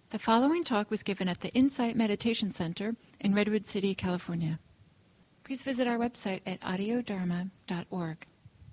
The following talk was given at the Insight Meditation Center in Redwood City, California. Please visit our website at audiodharma.org.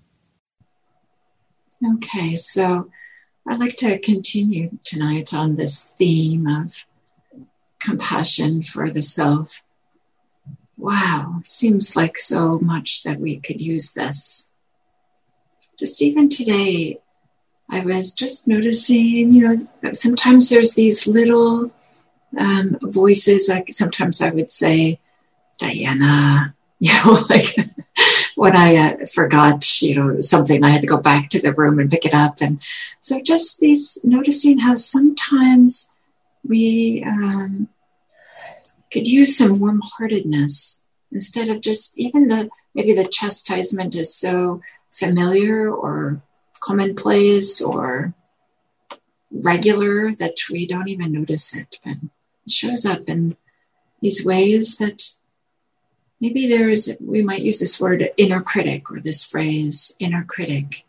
Okay, so I'd like to continue tonight on this theme of compassion for the self. Wow, seems like so much that we could use this. Just even today, I was just noticing, that sometimes there's these little voices, like sometimes I would say, Diana, like when I forgot, something, I had to go back to the room and pick it up. And so just these, noticing how sometimes we could use some warm-heartedness instead of just even maybe the chastisement is so familiar or commonplace or regular that we don't even notice it, but it shows up in these ways that maybe we might use this word inner critic or this phrase inner critic.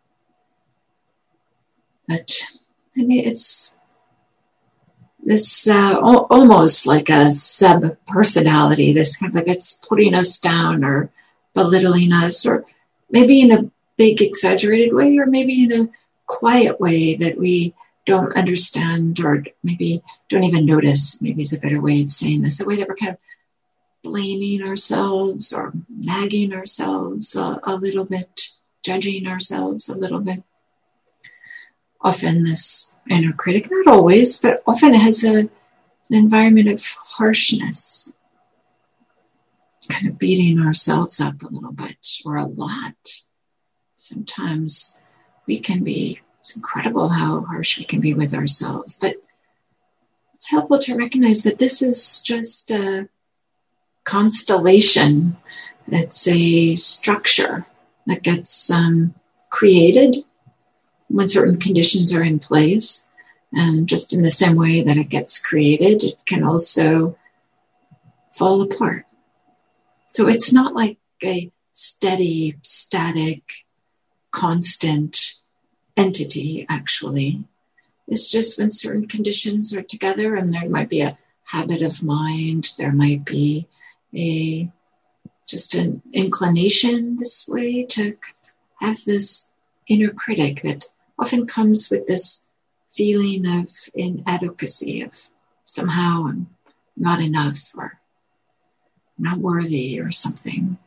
But it's this almost like a sub-personality, this kind of like it's putting us down or belittling us, or maybe in a big exaggerated way, or maybe in a quiet way that we don't understand or maybe don't even notice, maybe is a better way of saying this, a way that we're kind of blaming ourselves or nagging ourselves a little bit, judging ourselves a little bit. Often this inner critic, not always, but often it has an environment of harshness, kind of beating ourselves up a little bit or a lot. Sometimes it's incredible how harsh we can be with ourselves, but it's helpful to recognize that this is just a constellation. It's a structure that gets created when certain conditions are in place. And just in the same way that it gets created, it can also fall apart. So it's not like a steady, static, constant entity, actually. It's just when certain conditions are together, and there might be a habit of mind, there might be just an inclination this way to have this inner critic that often comes with this feeling of inadequacy, of somehow I'm not enough or not worthy or something.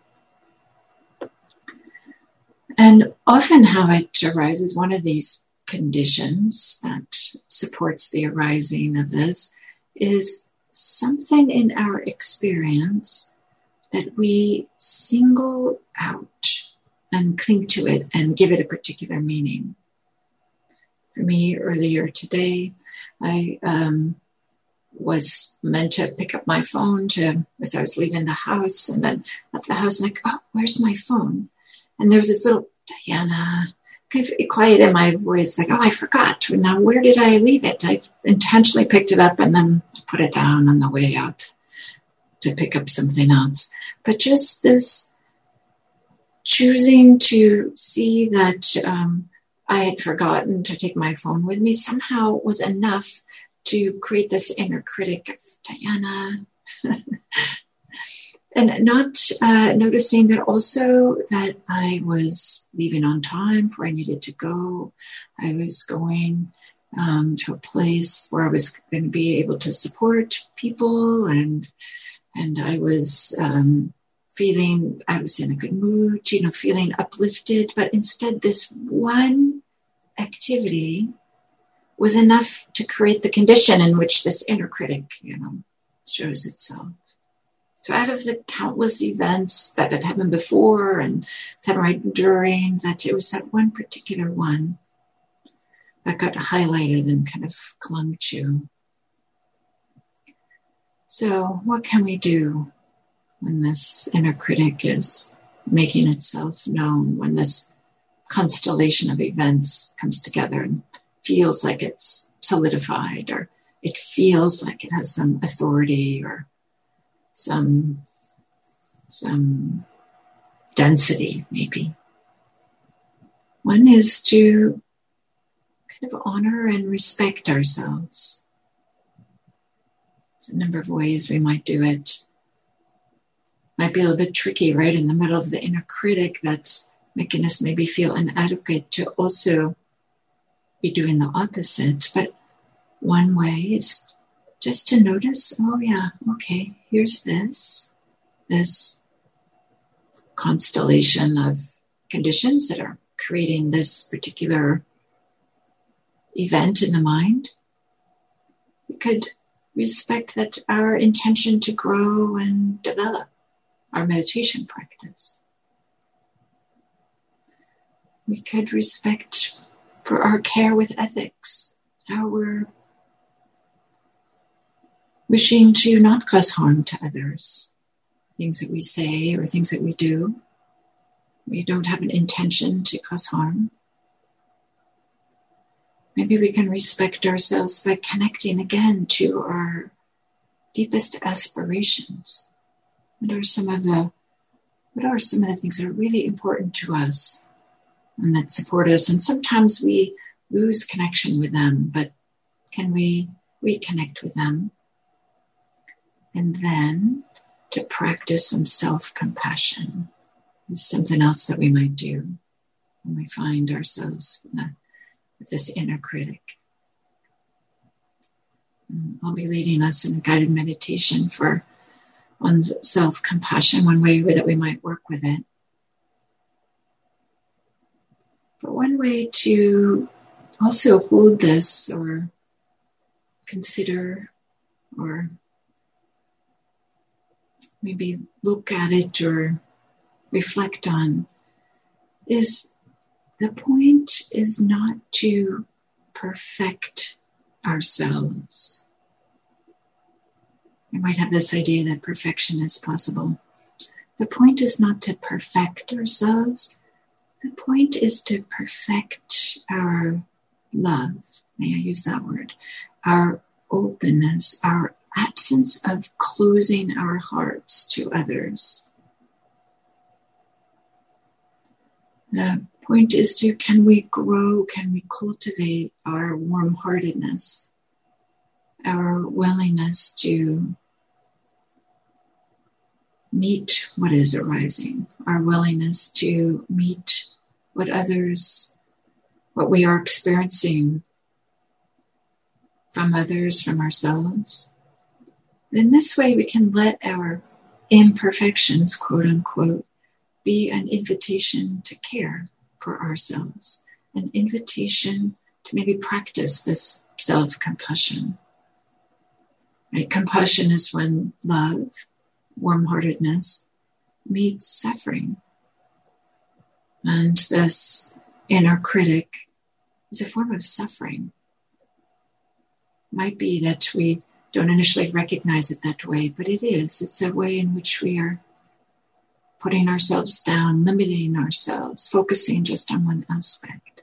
And often how it arises, one of these conditions that supports the arising of this is something in our experience that we single out and cling to it and give it a particular meaning. For me, earlier today, I was meant to pick up my phone as I was leaving the house, and then left the house like, oh, where's my phone? And there was this little Diana, kind of quiet in my voice, like, oh, I forgot. Now, where did I leave it? I intentionally picked it up and then put it down on the way out to pick up something else. But just this choosing to see that I had forgotten to take my phone with me somehow was enough to create this inner critic of Diana. And not noticing that also that I was leaving on time for where I needed to go. I was going to a place where I was going to be able to support people, and I was feeling I was in a good mood, feeling uplifted. But instead, this one activity was enough to create the condition in which this inner critic, shows itself. So out of the countless events that had happened before and that right during, that it was that one particular one that got highlighted and kind of clung to. So what can we do when this inner critic is making itself known, when this constellation of events comes together and feels like it's solidified, or it feels like it has some authority or some density, maybe. One is to kind of honor and respect ourselves. a number of ways we might do it. Might be a little bit tricky, right? In the middle of the inner critic that's making us maybe feel inadequate to also be doing the opposite. But one way is just to notice, oh yeah, okay, here's this constellation of conditions that are creating this particular event in the mind. We could respect that our intention to grow and develop our meditation practice. We could respect for our care with ethics, how we're wishing to not cause harm to others. Things that we say or things that we do, we don't have an intention to cause harm. Maybe we can respect ourselves by connecting again to our deepest aspirations. What are some of the things that are really important to us and that support us? And sometimes we lose connection with them, but can we reconnect with them? And then to practice some self-compassion is something else that we might do when we find ourselves with this inner critic. And I'll be leading us in a guided meditation for one's self-compassion, one way that we might work with it. But one way to also hold this or consider or maybe look at it or reflect on is the point is not to perfect ourselves. We might have this idea that perfection is possible. The point is not to perfect ourselves. The point is to perfect our love. May I use that word? Our openness, our absence of closing our hearts to others. The point is to, can we grow, can we cultivate our warm-heartedness, our willingness to meet what is arising, our willingness to meet what we are experiencing from others, from ourselves. And in this way, we can let our imperfections, quote unquote, be an invitation to care for ourselves, an invitation to maybe practice this self-compassion. Right? Compassion is when love, warm-heartedness, meets suffering. And this inner critic is a form of suffering. Might be that we don't initially recognize it that way, but it is. It's a way in which we are putting ourselves down, limiting ourselves, focusing just on one aspect.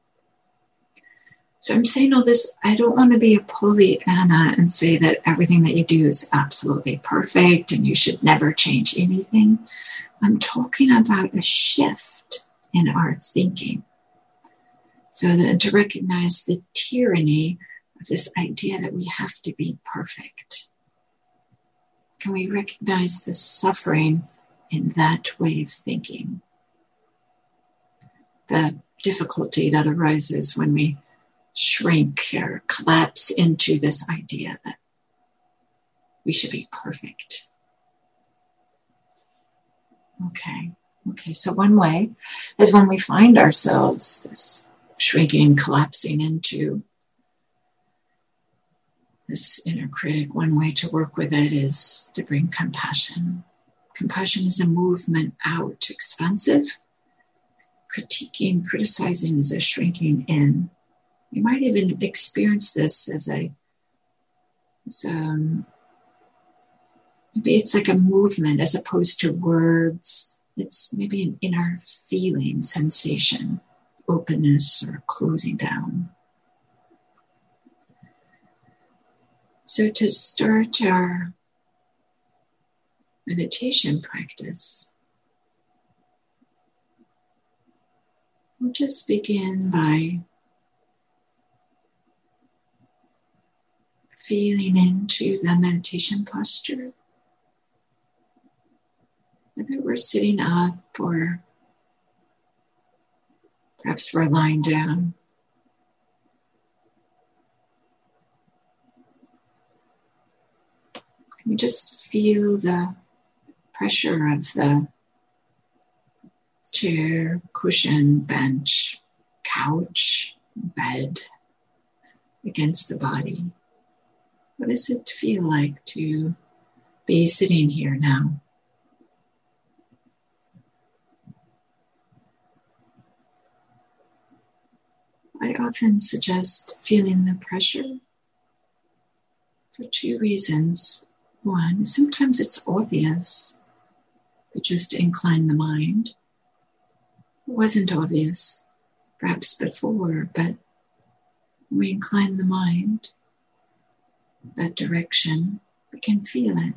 So I'm saying all this, I don't want to be a Pollyanna and say that everything that you do is absolutely perfect and you should never change anything. I'm talking about a shift in our thinking. So that to recognize the tyranny of this idea that we have to be perfect. Can we recognize the suffering in that way of thinking? The difficulty that arises when we shrink or collapse into this idea that we should be perfect. Okay, so one way is when we find ourselves this shrinking, collapsing into this inner critic. One way to work with it is to bring compassion. Compassion is a movement out, expansive. Critiquing, criticizing is a shrinking in. You might even experience this as maybe it's like a movement as opposed to words. It's maybe an inner feeling, sensation, openness or closing down. So to start our meditation practice, we'll just begin by feeling into the meditation posture, whether we're sitting up or perhaps we're lying down. Can we just feel the pressure of the chair, cushion, bench, couch, bed against the body? What does it feel like to be sitting here now? I often suggest feeling the pressure for two reasons. One, sometimes it's obvious. We just incline the mind. It wasn't obvious, perhaps before, but when we incline the mind that direction, we can feel it.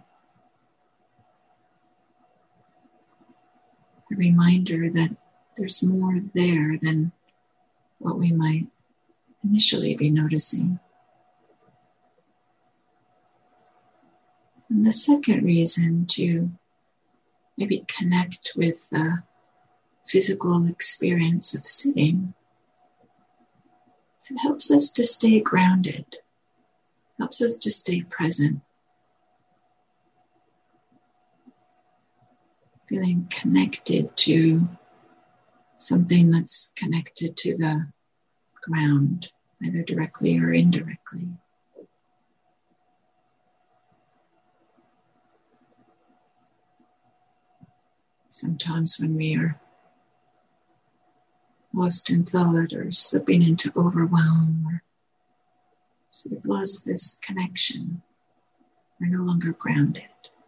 A reminder that there's more there than what we might initially be noticing. And the second reason to maybe connect with the physical experience of sitting is it helps us to stay grounded, helps us to stay present, feeling connected to something that's connected to the ground, either directly or indirectly. Sometimes when we are lost in thought or slipping into overwhelm or sort of lost this connection, we're no longer grounded.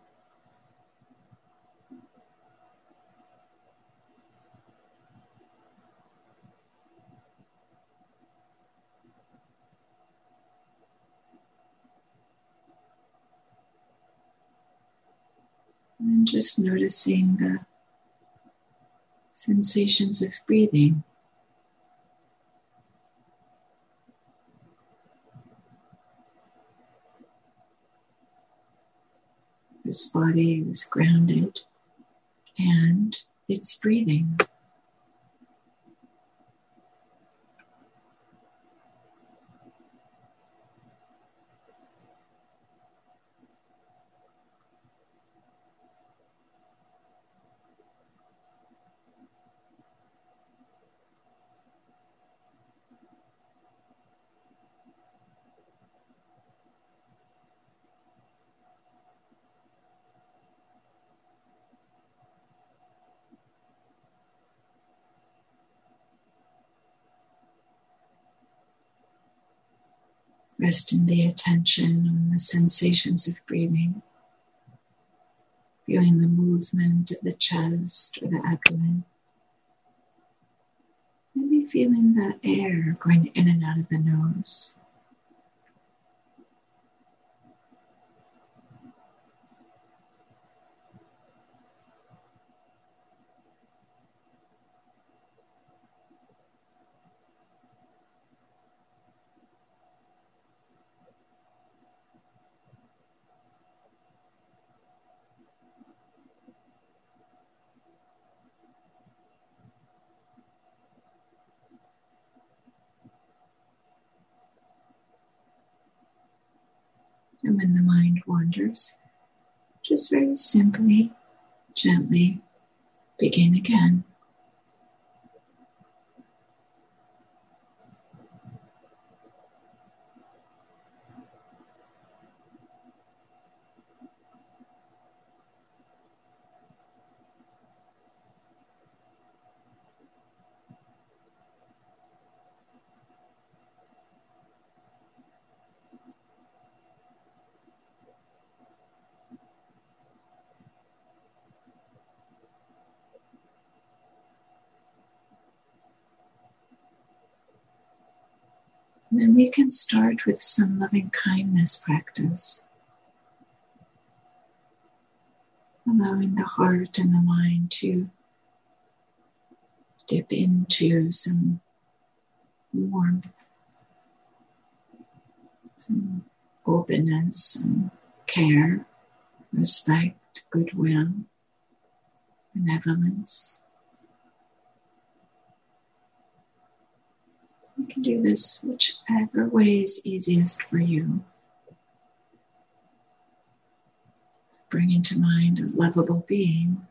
And just noticing the sensations of breathing. This body is grounded and it's breathing. Resting the attention on the sensations of breathing, feeling the movement of the chest or the abdomen, maybe feeling the air going in and out of the nose. And when the mind wanders, just very simply, gently begin again. And then we can start with some loving kindness practice, allowing the heart and the mind to dip into some warmth, some openness and care, respect, goodwill, benevolence. You can do this whichever way is easiest for you. Bring into mind a lovable being.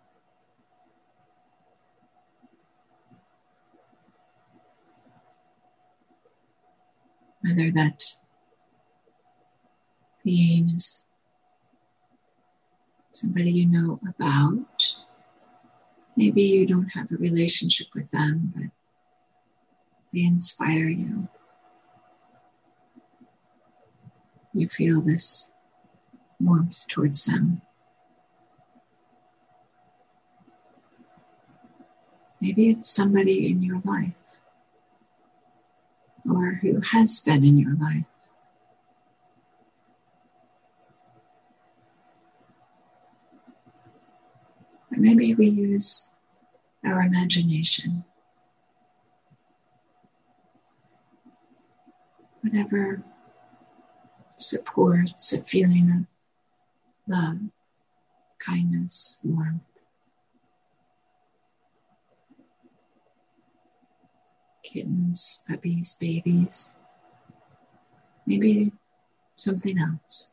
Whether that being is somebody you know about. Maybe you don't have a relationship with them, but they inspire you. You feel this warmth towards them. Maybe it's somebody in your life, or who has been in your life. Or maybe we use our imagination. Whatever supports a feeling of love, kindness, warmth. Kittens, puppies, babies. Maybe something else.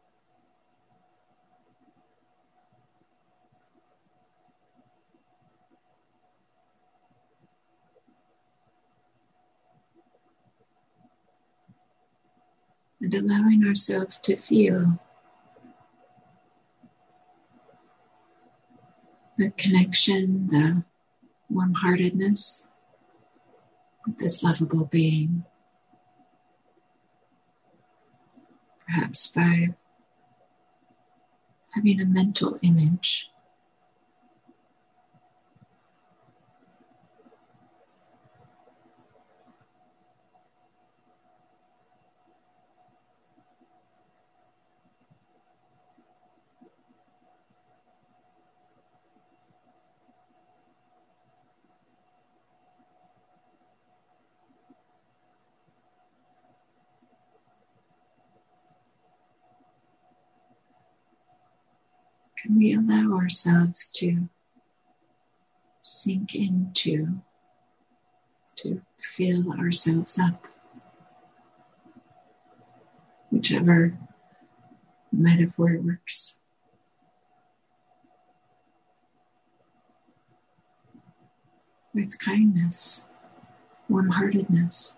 And allowing ourselves to feel the connection, the warm-heartedness with this lovable being. Perhaps by having a mental image. Can we allow ourselves to sink into, to fill ourselves up, whichever metaphor works, with kindness, warm-heartedness.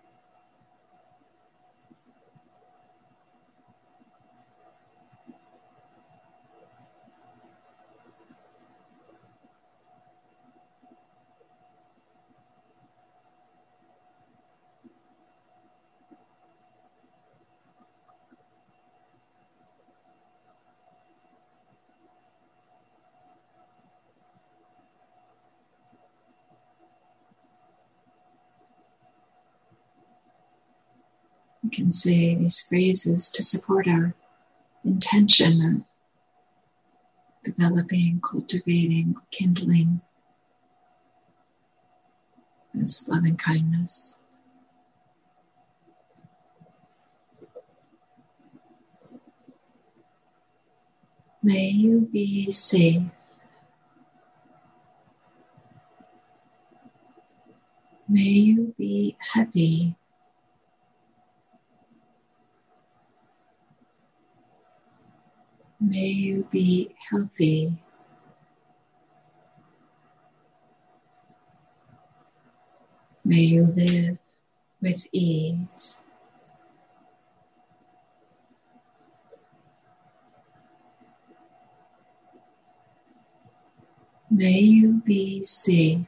We can say these phrases to support our intention of developing, cultivating, kindling this loving kindness. May you be safe. May you be happy. May you be healthy. May you live with ease. May you be safe.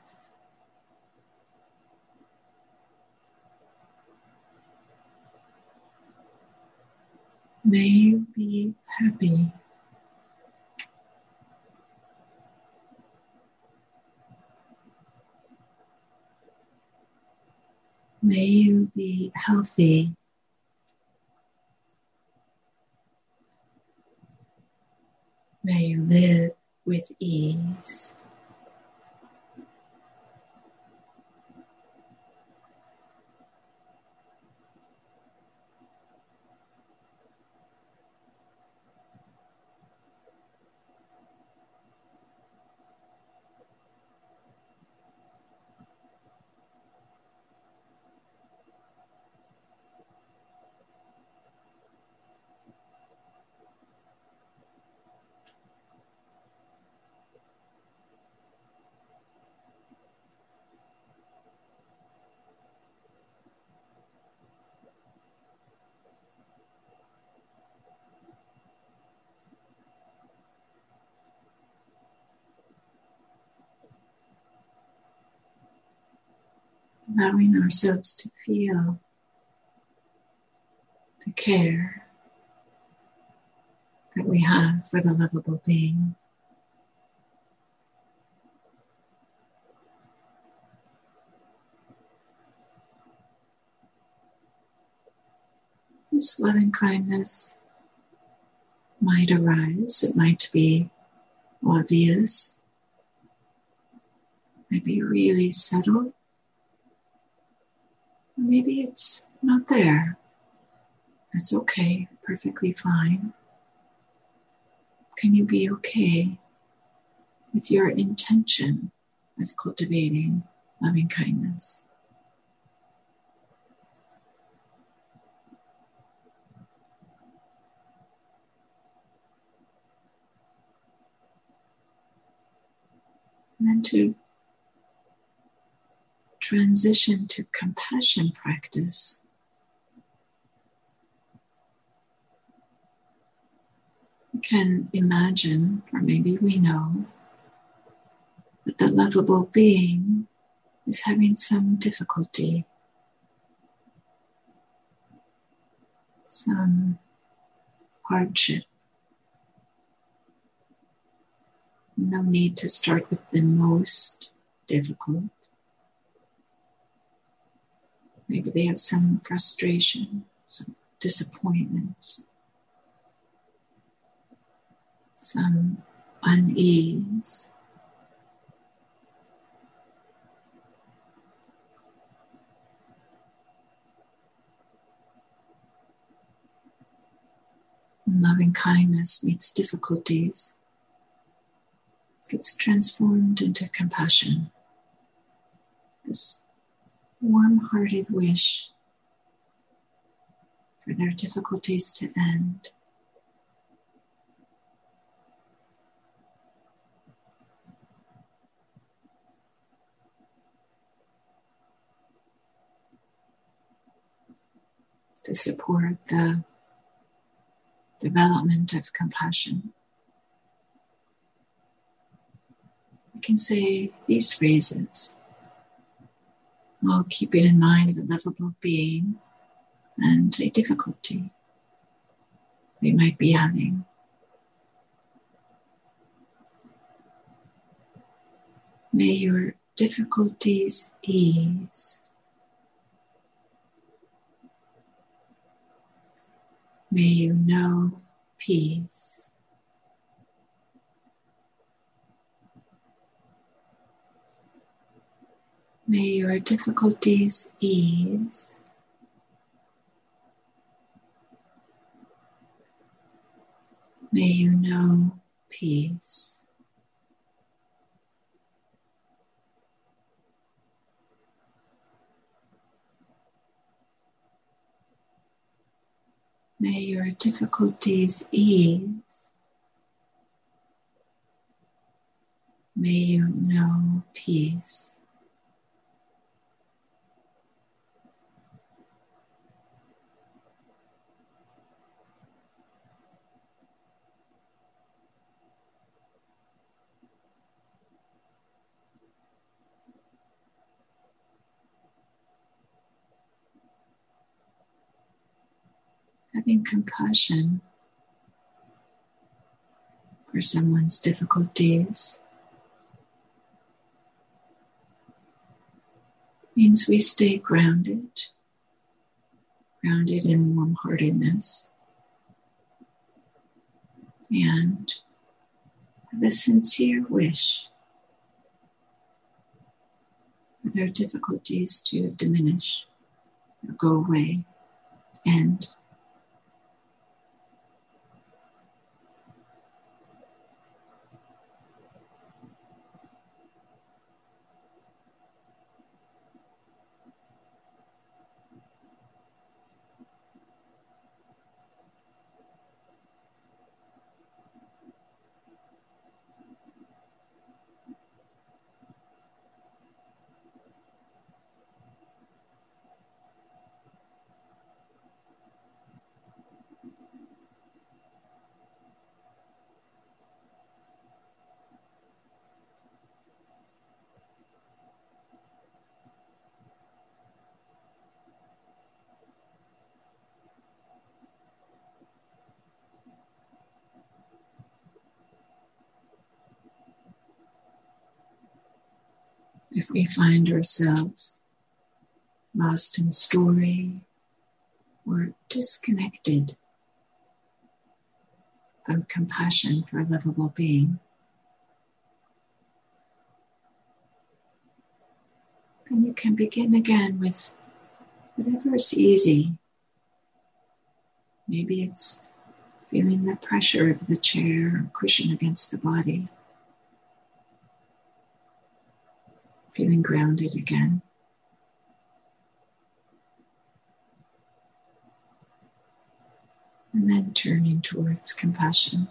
May you be happy. May you be healthy. May you live with ease. allowing ourselves to feel the care that we have for the lovable being. This loving kindness might arise, it might be obvious, might be really subtle, or maybe it's not there. That's okay, perfectly fine. Can you be okay with your intention of cultivating loving kindness? And then to transition to compassion practice. We can imagine, or maybe we know, that the lovable being is having some difficulty, some hardship. No need to start with the most difficult. Maybe they have some frustration, some disappointment, some unease. When loving kindness meets difficulties, gets transformed into compassion. This warm-hearted wish for their difficulties to end. To support the development of compassion. We can say these phrases while keeping in mind the lovable being and a difficulty they might be having. May your difficulties ease. May you know peace. May your difficulties ease. May you know peace. May your difficulties ease. May you know peace. Having compassion for someone's difficulties means we stay grounded in warm-heartedness, and have a sincere wish for their difficulties to diminish or go away, end. If we find ourselves lost in story or disconnected from compassion for a lovable being, then you can begin again with whatever is easy. Maybe it's feeling the pressure of the chair or cushion against the body, feeling grounded again. And then turning towards compassion.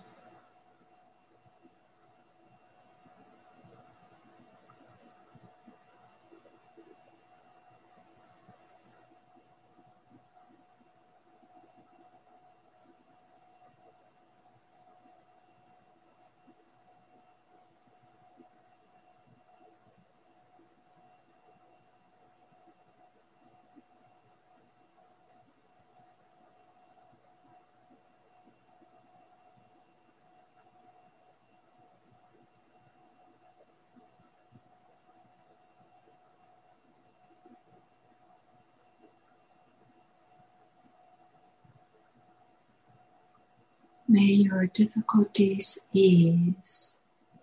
May your difficulties ease.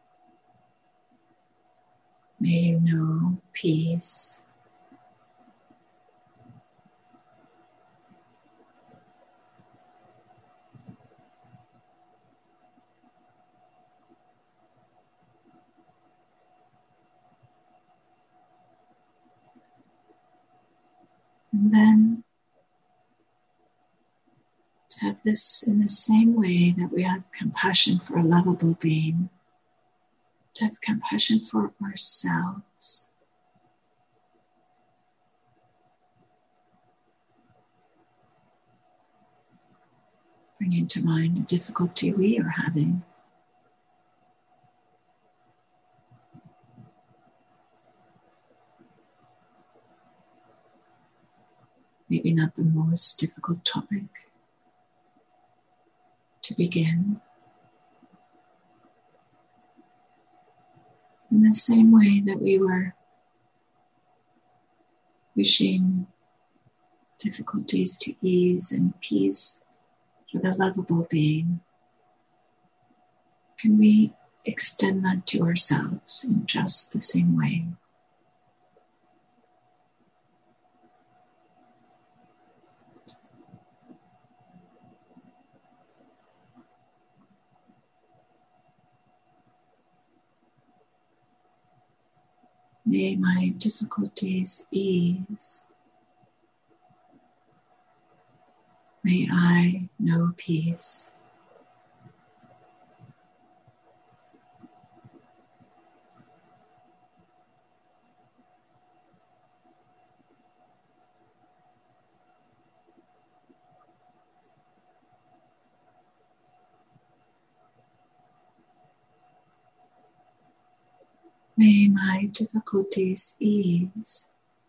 May you know peace. And then to have this in the same way that we have compassion for a lovable being, to have compassion for ourselves. Bringing to mind a difficulty we are having. Maybe not the most difficult topic to begin. In the same way that we were wishing difficulties to ease and peace for the lovable being, can we extend that to ourselves in just the same way? May my difficulties ease. May I know peace. May my difficulties ease.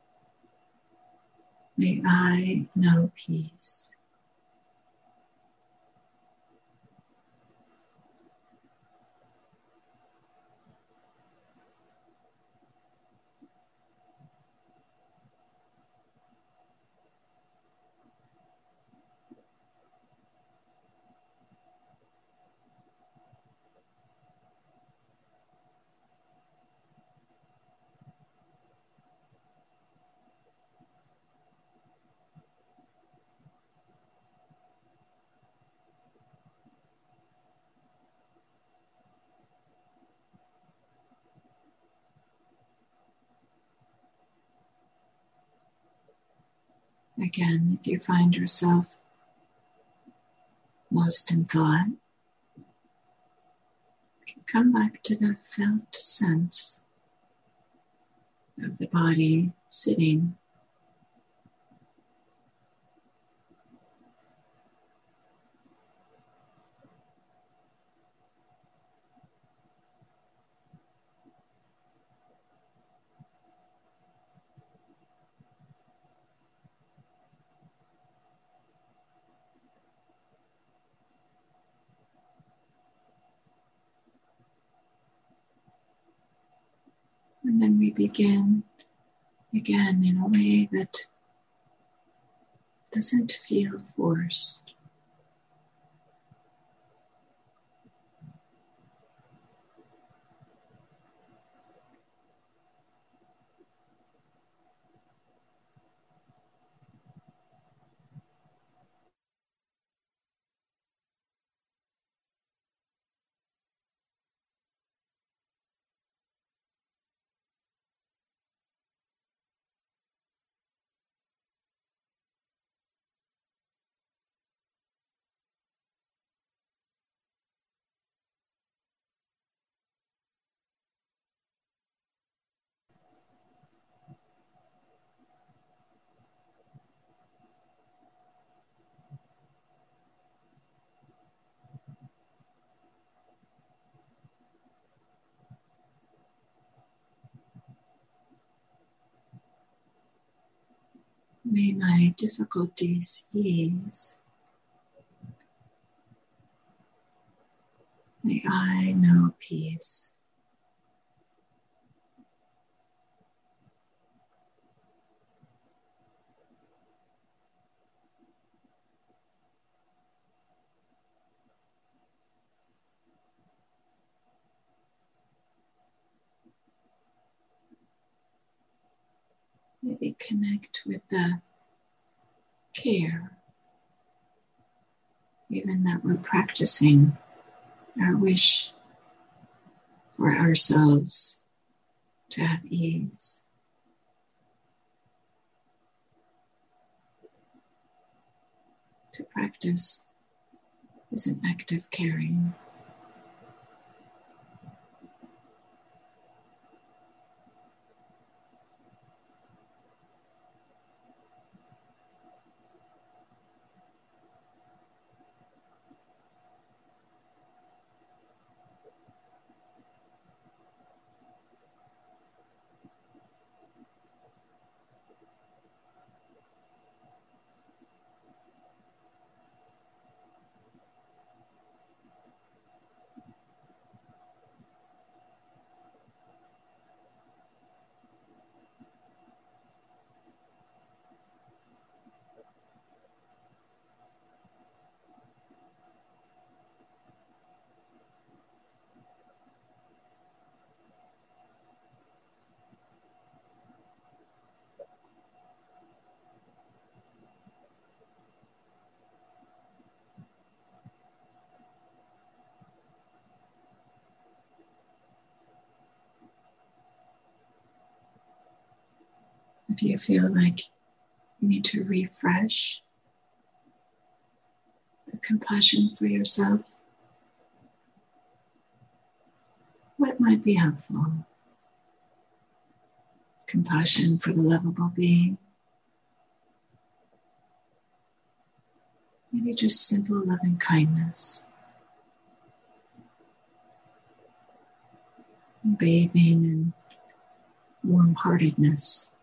May I know peace. Again, if you find yourself lost in thought, you can come back to the felt sense of the body sitting. And And then we begin again in a way that doesn't feel forced. May my difficulties ease. May I know peace. Maybe connect with the care, even that we're practicing our wish for ourselves to have ease. To practice is an act of caring. If you feel like you need to refresh the compassion for yourself, what might be helpful? Compassion for the lovable being. Maybe just simple loving kindness. Bathing in warm-heartedness.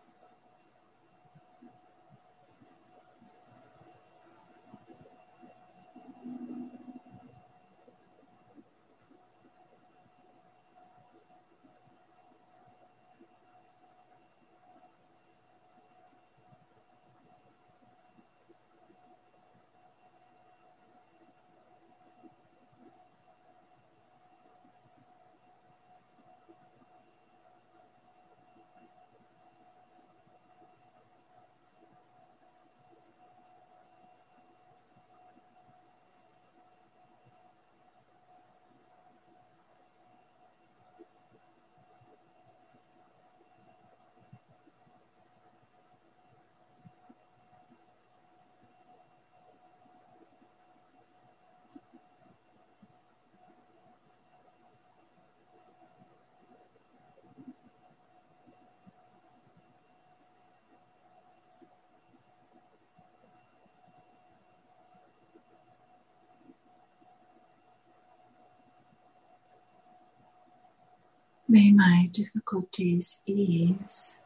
May my difficulties ease.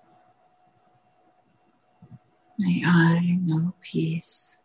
May I know peace.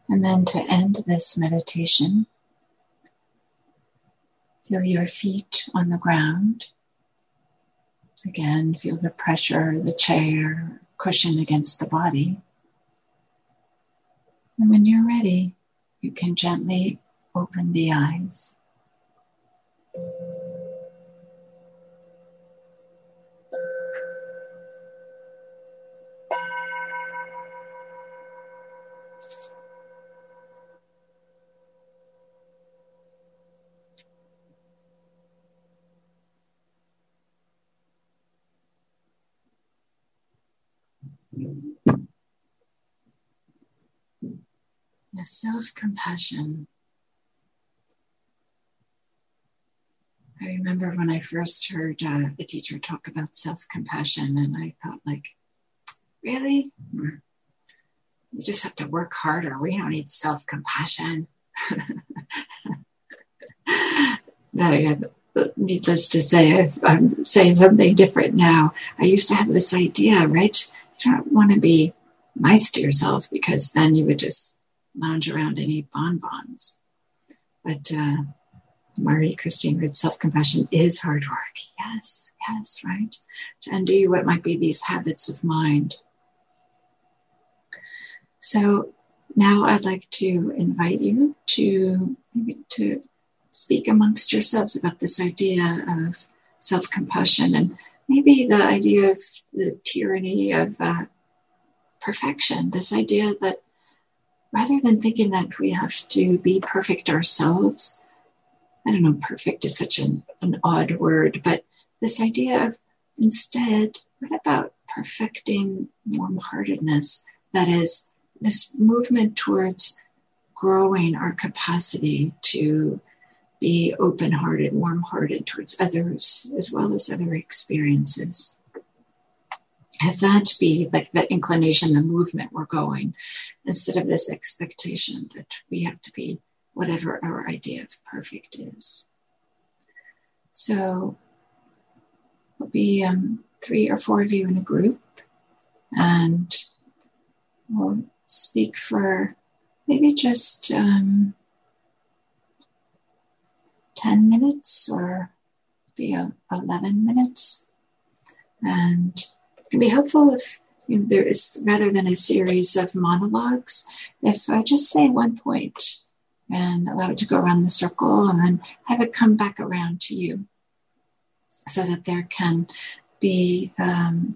And then to end this meditation, feel your feet on the ground. Again, feel the pressure, the chair, cushion against the body. And when you're ready, you can gently open the eyes. Self-compassion. I remember when I first heard a teacher talk about self-compassion, and I thought, like, really? We just have to work harder. We don't need self-compassion. Needless to say, I'm saying something different now. I used to have this idea, right? You don't want to be nice to yourself because then you would just lounge around and eat bonbons. But Marie-Christine read self-compassion is hard work. Yes, right? To undo what might be these habits of mind. So now I'd like to invite you to speak amongst yourselves about this idea of self-compassion and maybe the idea of the tyranny of perfection, this idea that rather than thinking that we have to be perfect ourselves, I don't know, perfect is such an odd word, but this idea of instead, what about perfecting warm-heartedness? That is, this movement towards growing our capacity to be open-hearted, warm-hearted towards others, as well as other experiences. Have that be like the inclination, the movement we're going, instead of this expectation that we have to be whatever our idea of perfect is. So there'll be 3 or 4 of you in a group, and we'll speak for maybe just 10 minutes or be 11 minutes. And it can be helpful if there is, rather than a series of monologues, if I just say one point and allow it to go around the circle and then have it come back around to you so that there can be an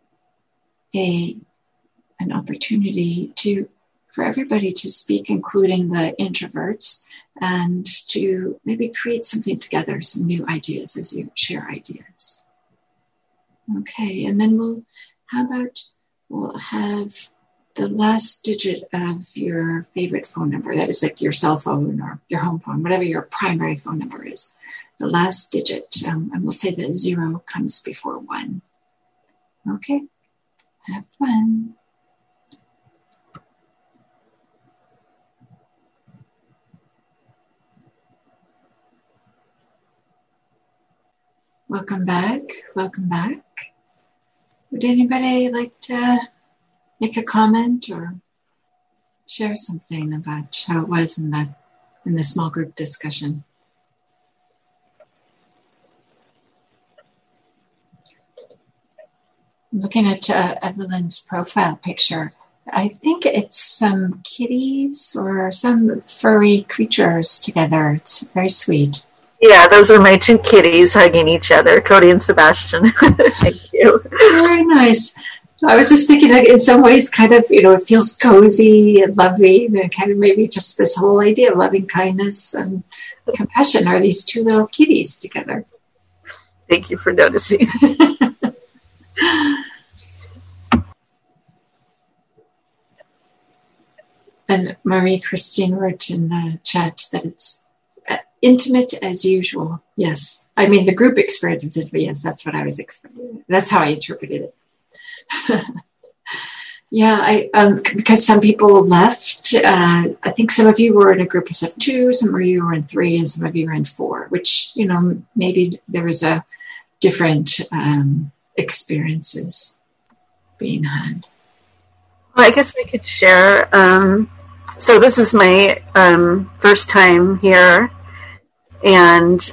opportunity for everybody to speak, including the introverts, and to maybe create something together, some new ideas as you share ideas. Okay, and then we'll have the last digit of your favorite phone number. That is like your cell phone or your home phone, whatever your primary phone number is. The last digit, and we'll say that 0 comes before 1. Okay, have fun. Welcome back. Would anybody like to make a comment or share something about how it was in the small group discussion? Looking at Evelyn's profile picture, I think it's some kitties or some furry creatures together. It's very sweet. Yeah, those are my 2 kitties hugging each other, Cody and Sebastian. Thank you. Very nice. I was just thinking that in some ways kind of, it feels cozy and loving, and kind of maybe just this whole idea of loving kindness and compassion are these 2 little kitties together. Thank you for noticing. And Marie-Christine wrote in the chat that it's intimate as usual. Yes. I mean, the group experience is intimate. Yes, that's what I was expecting. That's how I interpreted it. Yeah, because some people left. I think some of you were in a group of 2, some of you were in 3, and some of you were in 4, which, maybe there was a different experiences being had. Well, I guess I could share So this is my first time here, and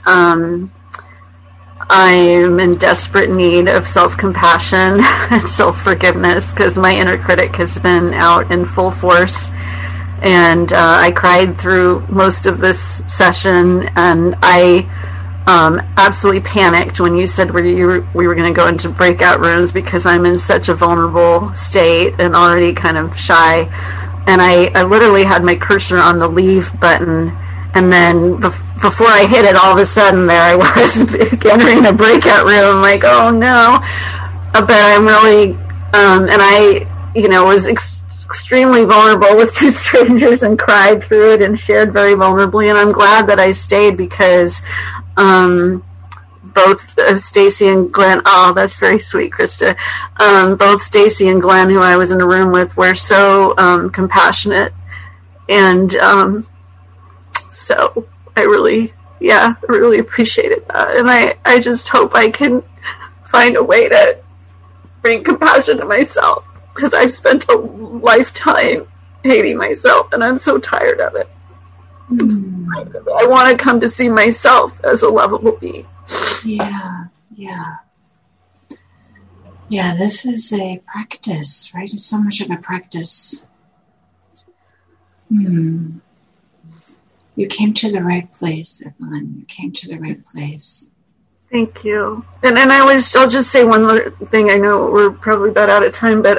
I'm in desperate need of self-compassion and self-forgiveness because my inner critic has been out in full force. And I cried through most of this session, and I absolutely panicked when you said we were going to go into breakout rooms because I'm in such a vulnerable state and already kind of shy. And I literally had my cursor on the leave button, and then before I hit it, all of a sudden there I was entering a breakout room. I'm like, oh no. But I'm really, and I, was extremely vulnerable with two strangers and cried through it and shared very vulnerably. And I'm glad that I stayed because both Stacy and Glenn, oh, that's very sweet, Krista. Both Stacy and Glenn, who I was in a room with, were so compassionate. And so I really appreciated that. And I just hope I can find a way to bring compassion to myself, because I've spent a lifetime hating myself, and I'm so tired of it. I want to come to see myself as a lovable being. Yeah. This is a practice, right? It's so much of a practice. You came to the right place, Evelyn. You came to the right place. Thank you. And I'll just say one more thing. I know we're probably about out of time, but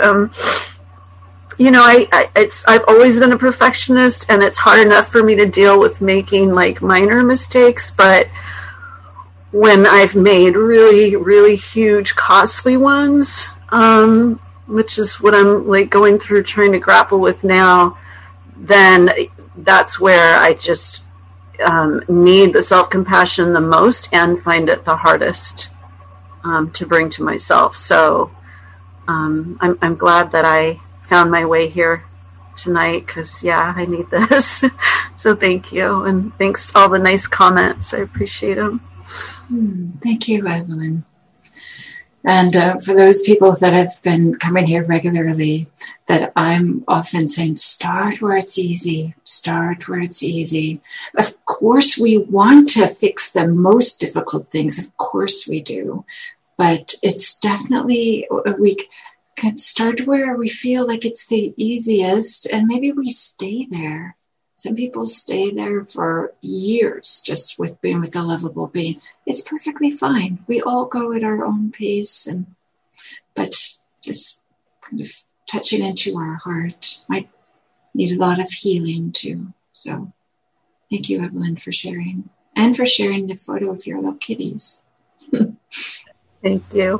I've always been a perfectionist, and it's hard enough for me to deal with making like minor mistakes, but when I've made really, really huge, costly ones, which is what I'm like going through trying to grapple with now, then that's where I just need the self-compassion the most and find it the hardest to bring to myself. So I'm glad that I found my way here tonight, because I need this. So thank you, and thanks to all the nice comments. I appreciate them. Thank you, Evelyn. And for those people that have been coming here regularly, that I'm often saying, start where it's easy. Start where it's easy. Of course, we want to fix the most difficult things. Of course we do. But it's definitely, we can start where we feel like it's the easiest, and maybe we stay there. Some people stay there for years just with being with a lovable being. It's perfectly fine. We all go at our own pace, but just kind of touching into our heart might need a lot of healing too. So thank you, Evelyn, for sharing, and for sharing the photo of your little kitties. Thank you.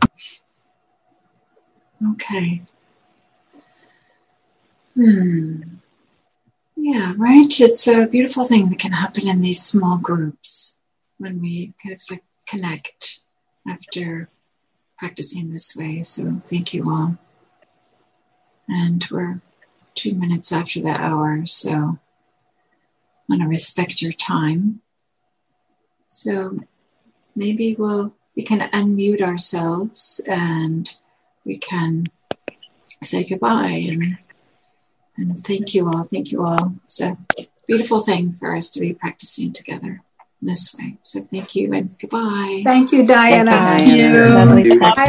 Okay. Yeah, right. It's a beautiful thing that can happen in these small groups when we kind of like connect after practicing this way. So thank you all. And we're 2 minutes after the hour, so I want to respect your time. So maybe we can unmute ourselves and we can say goodbye and thank you all. Thank you all. It's a beautiful thing for us to be practicing together this way. So thank you and goodbye. Thank you, Diana. Thank you. Lovely.